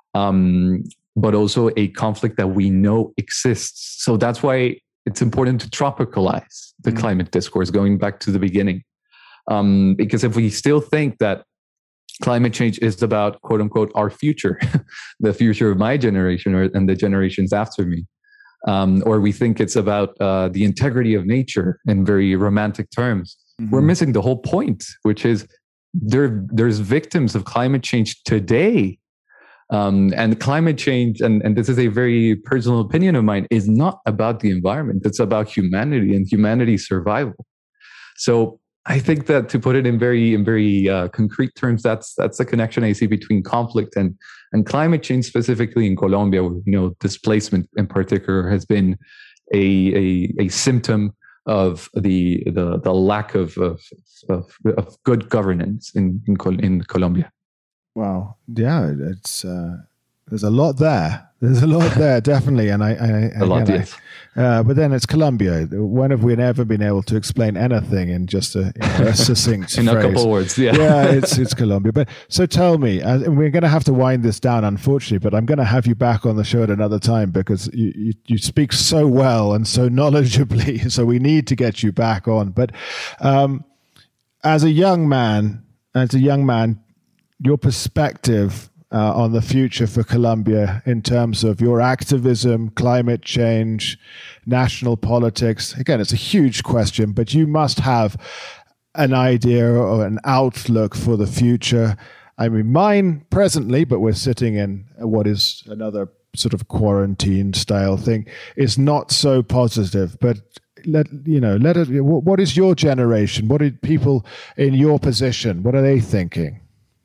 um, but also a conflict that we know exists. So that's why it's important to tropicalize the mm-hmm. climate discourse, going back to the beginning, um, because if we still think that climate change is about, quote unquote, our future, the future of my generation or, and the generations after me. Um, or we think it's about uh, the integrity of nature in very romantic terms. Mm-hmm. We're missing the whole point, which is there, there's victims of climate change today. Um, and climate change, and, and this is a very personal opinion of mine, is not about the environment. It's about humanity and humanity's survival. So I think that, to put it in very in very uh, concrete terms, that's that's the connection I see between conflict and and climate change, specifically in Colombia, where, you know, displacement in particular has been a a, a symptom of the the the lack of of of, of good governance in in, Col- in Colombia. Wow, yeah, it's uh, there's a lot there. There's a lot there, definitely, and I, I a lot, again, yes. I, uh, but then it's Colombia. When have we ever been able to explain anything in just a, you know, a succinct in phrase? a couple of words? Yeah, yeah, it's it's Colombia. But so tell me, uh, we're going to have to wind this down, unfortunately. But I'm going to have you back on the show at another time because you, you you speak so well and so knowledgeably. So we need to get you back on. But um, as a young man, as a young man, your perspective Uh, on the future for Colombia in terms of your activism, climate change, national politics. Again, it's a huge question, but you must have an idea or an outlook for the future. I mean, mine presently, but we're sitting in what is another sort of quarantine style thing, is not so positive. But let you know, let it. What is your generation? What are people in your position? What are they thinking?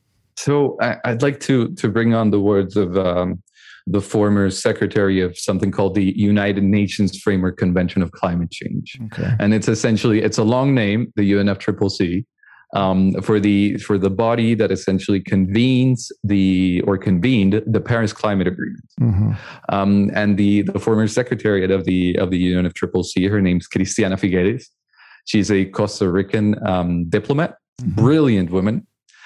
So I, I'd like to to bring on the words of um, the former secretary of something called the United Nations Framework Convention of Climate Change, okay. And it's essentially, it's a long name, the U N F C C C, um, for the for the body that essentially convenes the or convened the Paris Climate Agreement. Mm-hmm. Um, and the the former secretary of the of the U N F C C C, her name's Cristiana Figueres. She's a Costa Rican um, diplomat, mm-hmm. brilliant woman.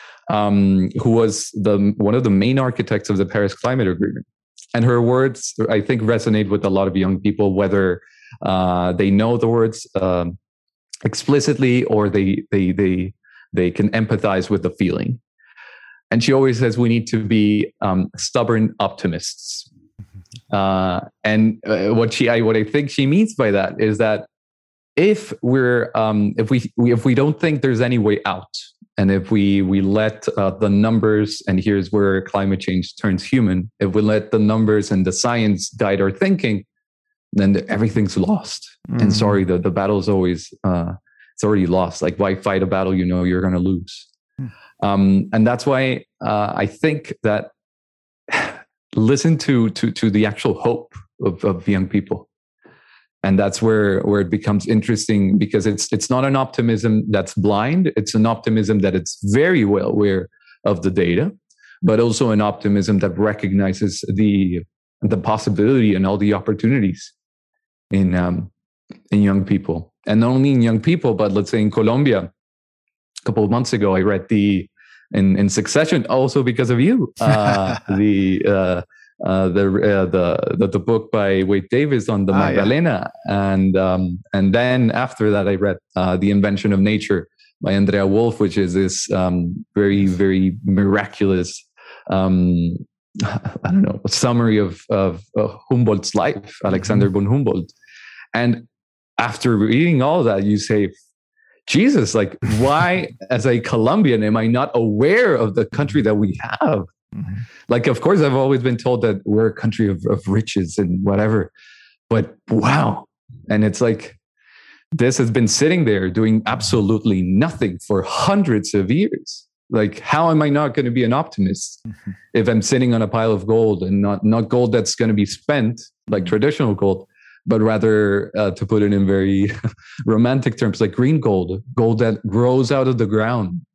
Um, who was the one of the main architects of the Paris Climate Agreement. And her words, I think, resonate with a lot of young people, whether uh, they know the words um, explicitly or they they they they can empathize with the feeling. And she always says we need to be um, stubborn optimists. Uh, and uh, what she I, what I think she means by that is that if we're um, if we, we if we don't think there's any way out. And if we we let uh, the numbers, and here's where climate change turns human, if we let the numbers and the science guide our thinking, then the, everything's lost. Mm. And sorry, the, the battle is always, uh, it's already lost. Like, why fight a battle you know you're going to lose? Mm. Um, and that's why uh, I think that listen to, to, to the actual hope of, of young people. And that's where, where it becomes interesting, because it's it's not an optimism that's blind. It's an optimism that it's very well aware of the data, but also an optimism that recognizes the the possibility and all the opportunities in um, in young people. And not only in young people, but let's say in Colombia. A couple of months ago, I read the in, in succession, also because of you, uh, the. Uh, Uh, the, uh, the the the book by Wade Davis on the ah, Magdalena, yeah. and um, and then after that I read uh, The Invention of Nature by Andrea Wolf, which is this um, very very miraculous um, I don't know a summary of of uh, Humboldt's life, Alexander mm-hmm. von Humboldt. And after reading all that, you say, Jesus, like, why as a Colombian am I not aware of the country that we have? Mm-hmm. Like, of course, I've always been told that we're a country of, of riches and whatever, but wow. And it's like, this has been sitting there doing absolutely nothing for hundreds of years. Like, how am I not going to be an optimist mm-hmm. if I'm sitting on a pile of gold, and not, not gold that's going to be spent like mm-hmm. traditional gold, but rather, uh, to put it in very romantic terms, like green gold, gold that grows out of the ground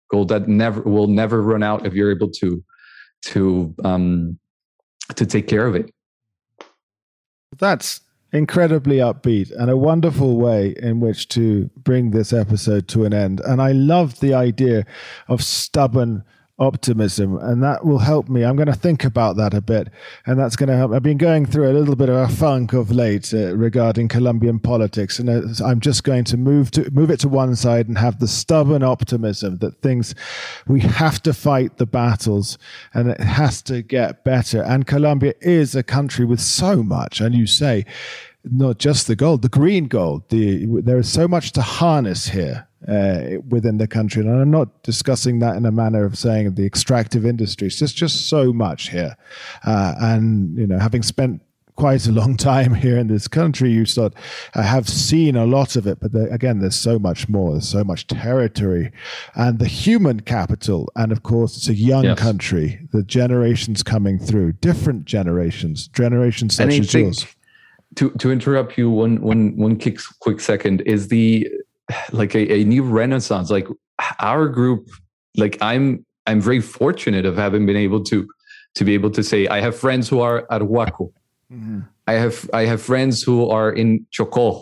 gold that never will never run out if you're able to to um, to take care of it. That's incredibly upbeat and a wonderful way in which to bring this episode to an end. And I love the idea of stubborn optimism, and that will help me. I'm going to think about that a bit, and that's going to help. I've been going through a little bit of a funk of late uh, regarding Colombian politics, and uh, I'm just going to move to move it to one side and have the stubborn optimism that things, we have to fight the battles, and it has to get better. And Colombia is a country with so much, and you say, not just the gold, the green gold. The, there is so much to harness here uh, within the country. And I'm not discussing that in a manner of saying the extractive industries. There's just so much here. Uh, and, you know, having spent quite a long time here in this country, you sort I have seen a lot of it, but there, again, there's so much more. There's so much territory and the human capital. And of course, it's a young yes. country. The generations coming through, different generations, generations such as yours. To to interrupt you one one one quick quick second, is the like a, a new renaissance. Like our group, like I'm I'm very fortunate of having been able to to be able to say I have friends who are at Huaco. Mm-hmm. I have I have friends who are in Chocó.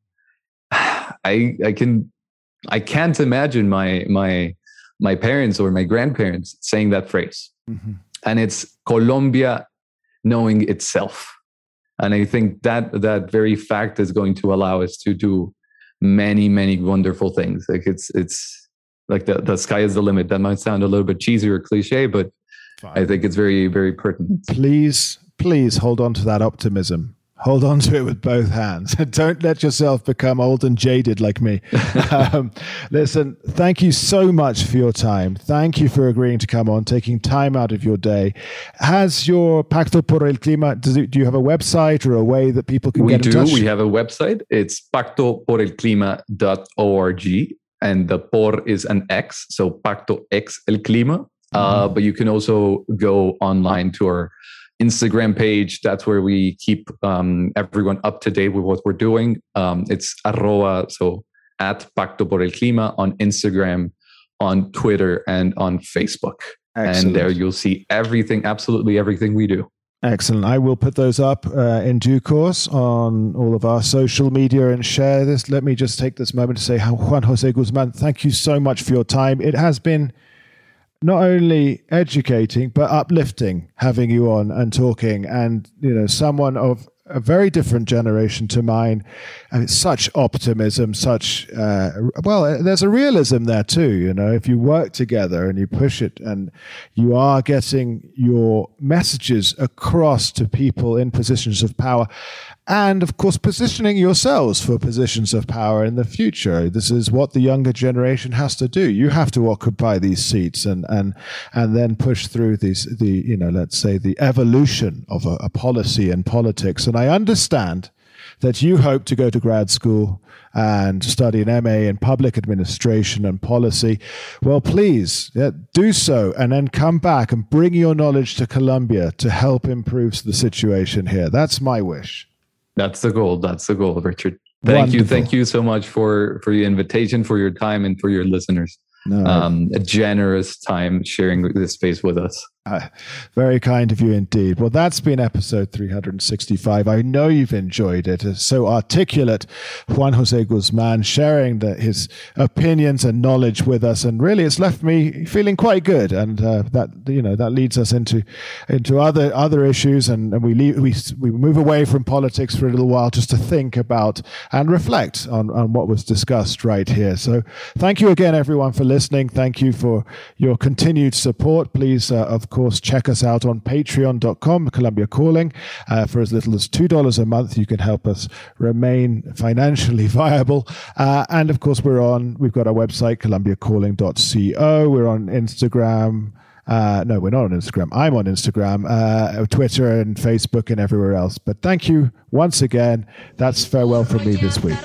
I I can I can't imagine my my my parents or my grandparents saying that phrase. Mm-hmm. And it's Colombia knowing itself. And I think that that very fact is going to allow us to do many, many wonderful things. Like it's it's like the, the sky is the limit. That might sound a little bit cheesy or cliche, but Fine. I think it's very, very pertinent. Please, please hold on to that optimism. Hold on to it with both hands. Don't let yourself become old and jaded like me. um, listen, thank you so much for your time. Thank you for agreeing to come on, taking time out of your day. Has your Pacto por el Clima, does it, do you have a website or a way that people can we get in do. touch? We have a website. It's pacto por el clima dot org. And the por is an X, so Pacto X el Clima. Mm-hmm. Uh, but you can also go online to our Instagram page. That's where we keep um, everyone up to date with what we're doing. Um, it's arroba, so at Pacto por el Clima on Instagram, on Twitter, and on Facebook. Excellent. And there you'll see everything, absolutely everything we do. Excellent. I will put those up uh, in due course on all of our social media and share this. Let me just take this moment to say, Juan Jose Guzman, thank you so much for your time. It has been not only educating, but uplifting having you on and talking, and, you know, someone of a very different generation to mine. And it's such optimism, such, uh, well, there's a realism there too, you know, if you work together and you push it and you are getting your messages across to people in positions of power. And of course, positioning yourselves for positions of power in the future. This is what the younger generation has to do. You have to occupy these seats and and and then push through these the you know let's say the evolution of a, a policy and politics. And I understand that you hope to go to grad school and study an M A in public administration and policy. Well, please yeah, do so, and then come back and bring your knowledge to Colombia to help improve the situation here. That's my wish. That's the goal. That's the goal, Richard. Thank Wonderful. you. Thank you so much for, for your invitation, for your time, and for your listeners. No. Um, a generous time sharing this space with us. Uh, very kind of you indeed. Well, that's been episode three hundred sixty-five. I know you've enjoyed it. It's so articulate, Juan Jose Guzman sharing the, his opinions and knowledge with us, and really, it's left me feeling quite good. And uh, that you know that leads us into into other other issues, and, and we leave, we we move away from politics for a little while just to think about and reflect on on what was discussed right here. So, thank you again, everyone, for listening. Thank you for your continued support. Please, uh, of course. Course, check us out on patreon dot com, Colombia Calling. Uh, for as little as two dollars a month, you can help us remain financially viable. Uh, and of course, we're on, we've got our website, colombia calling dot co. We're on Instagram. Uh, no, we're not on Instagram. I'm on Instagram, uh, Twitter, and Facebook, and everywhere else. But thank you once again. That's farewell from me this week.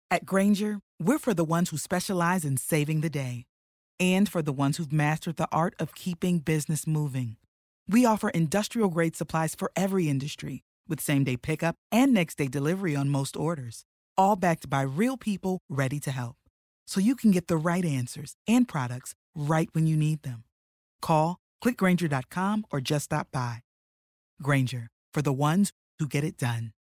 At Grainger, we're for the ones who specialize in saving the day and for the ones who've mastered the art of keeping business moving. We offer industrial-grade supplies for every industry with same-day pickup and next-day delivery on most orders, all backed by real people ready to help. So you can get the right answers and products right when you need them. Call, click Grainger dot com, or just stop by. Grainger, for the ones who get it done.